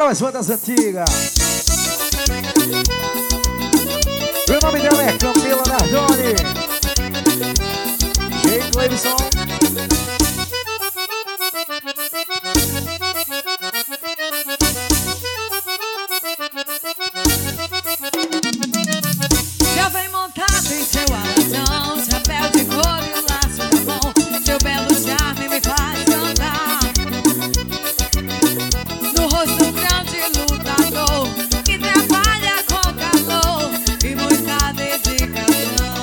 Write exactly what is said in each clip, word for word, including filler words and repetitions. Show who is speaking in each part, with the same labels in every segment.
Speaker 1: Bora mais uma das antigas. O nome dela é Camila Nardoni. Jay Cleibson.
Speaker 2: Já vem montado em seu alazão, chapéu de couro e o laço na mão. Seu belo charme me faz cantar. No rosto grande lutador, que trabalha com calor e muita dedicação.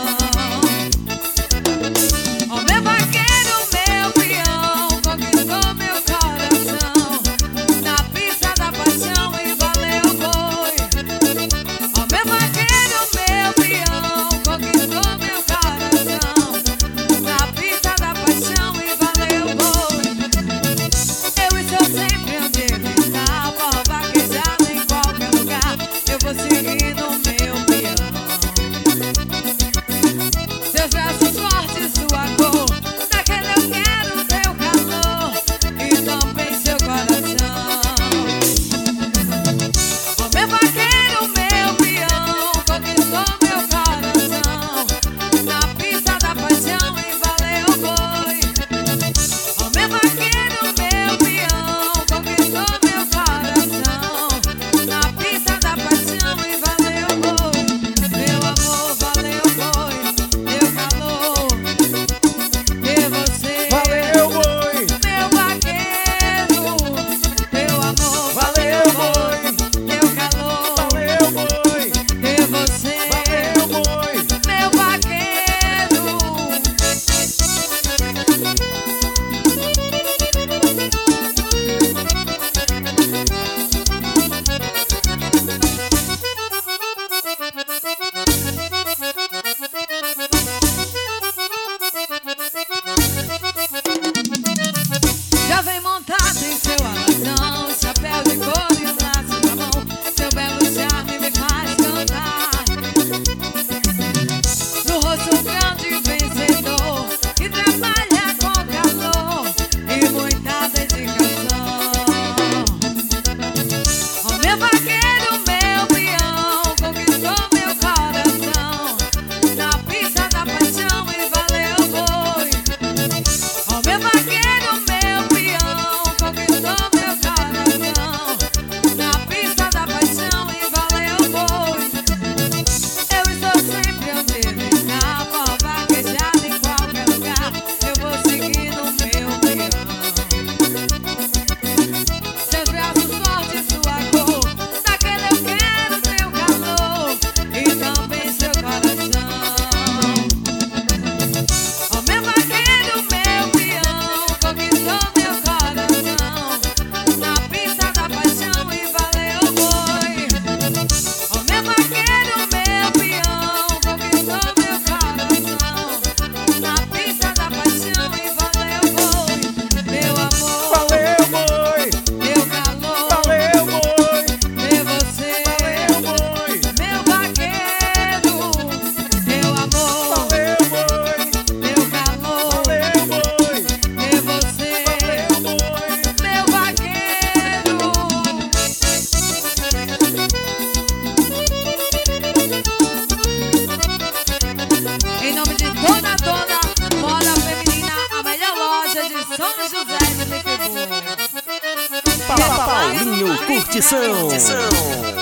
Speaker 2: Ó meu vaqueiro, meu peão, conquistou meu coração. Na pista da paixão e valeu o boi. Ó meu vaqueiro, meu peão, conquistou meu coração. Na pista da paixão e valeu o boi. Eu estou sempre onde ele está, for vaquejado em qualquer lugar. Eu vou seguindo o meu peão. Seus braços fortes, sua cor, daquele eu quero teu calor e também seu coração. Ó meu vaqueiro, meu peão, conquistou meu coração. Na pista da paixão e valeu o boi. Ó meu vaqueiro, meu peão, conquistou meu coração. Na pista da paixão e valeu o boi. Meu amor, valeu o boi. Meu calor, e você.
Speaker 1: Valeu, boi.
Speaker 2: Meu vaqueiro, meu amor,
Speaker 1: Valeu, boi.
Speaker 2: meu calor,
Speaker 1: Valeu, boi.
Speaker 2: e você.
Speaker 1: Valeu, boi.
Speaker 2: Meu vaqueiro. Já vem montado em seu alazão, chapéu de couro e o laço na mão. Seu belo charme me faz cantar. No rosto grande e vencedor, que trabalha com calor e muita dedicação. Ó meu vaqueiro, meu peão, conquistou meu coração. Na pista da paixão e valeu o boi. Ó meu vaqueiro, meu peão, conquistou meu coração. Na pista da paixão e valeu o boi. Eu estou sempre onde ele está, for vaquejado em qualquer lugar. Eu vou seguindo o meu peão. Seus braços fortes, sua cor, daquele eu quero teu calor e também seu coração. Ó meu vaqueiro, meu peão, conquistou meu coração. Na pista da paixão e valeu o boi. Ó meu vaqueiro, meu peão, conquistou meu coração. Na pista da paixão e valeu o boi. Meu amor,
Speaker 1: Valeu, boi.
Speaker 2: meu calor,
Speaker 1: Valeu, boi.
Speaker 2: e você.
Speaker 1: Valeu, boi.
Speaker 2: Meu vaqueiro, meu amor,
Speaker 1: Valeu, boi.
Speaker 2: meu calor,
Speaker 1: Valeu, boi.
Speaker 2: e você.
Speaker 1: Valeu, boi.
Speaker 2: Meu vaqueiro. Em nome de toda, toda moda feminina, a melhor loja de São José de Liquidez.
Speaker 3: Paulinho Curtição.